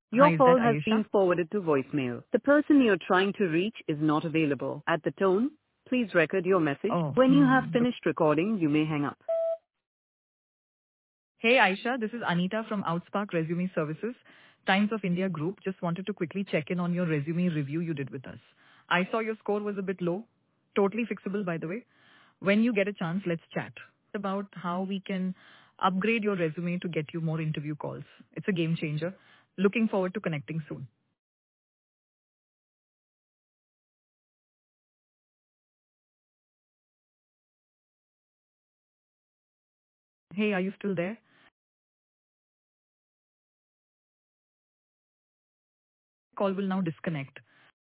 Your Hi, is that call has Ayesha? been forwarded to voicemail. The person you're trying to reach is not available. At the tone, please record your message. Oh, When you have look. finished recording, you may hang up. Hey, Ayesha, this is Anita from Outspark Resume Services, Times of India Group. Just wanted to quickly check in on your resume review you did with us. I saw your score was a bit low. Totally fixable, by the way. When you get a chance, let's chat about how we can upgrade your resume to get you more interview calls. It's a game changer. Looking forward to connecting soon. Hey, are you still there? Call will now disconnect.